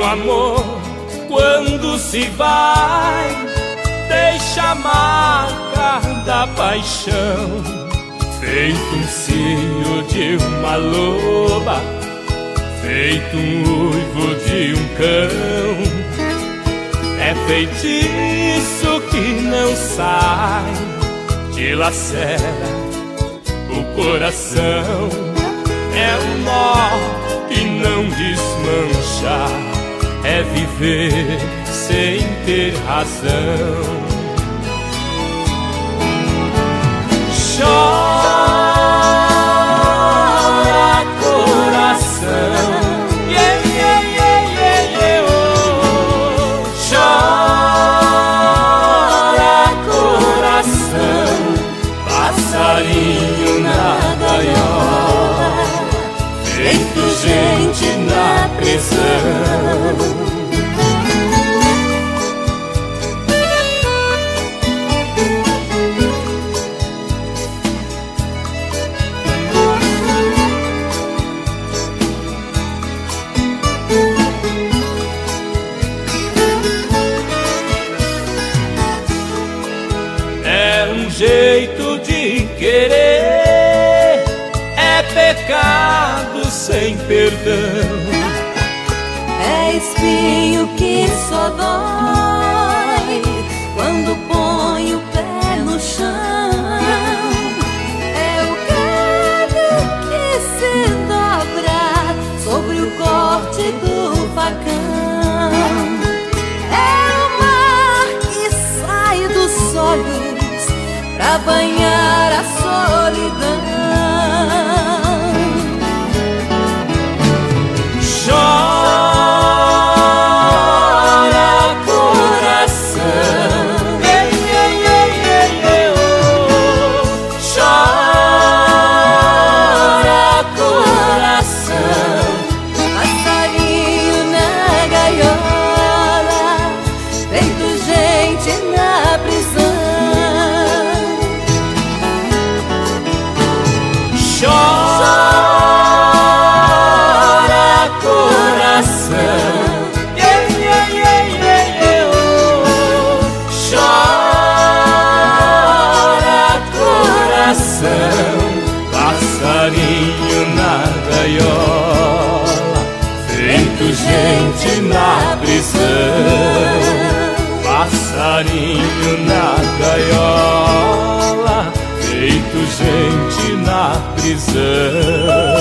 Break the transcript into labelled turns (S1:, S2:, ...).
S1: amor, quando se vai, deixa a marca da paixão, feito um cio de uma loba, feito um uivo de um cão. É feitiço que não sai, dilacera o coração. É um nó que não desmancha, é viver sem ter razão. Chora coração, yeah, yeah, yeah, yeah, yeah, oh. Chora coração, passarinho na gaiola, feito gente na prisão. É um jeito de querer, é pecado sem perdão.
S2: É espinho que só dói quando põe o pé no chão. É o galho que se dobra sobre o corte do facão. É o mar que sai dos olhos pra banhar a solidão.
S1: Chora coração, yeah, yeah, yeah, yeah, yeah, oh. Chora coração,
S2: Passarinho na gaiola, feito gente na prisão.
S1: chora coração, yeah, yeah, yeah, yeah, yeah, oh. Chora coração, passarinho na gaiola, feito gente na prisão. Passarinho na gaiola, feito gente na prisão.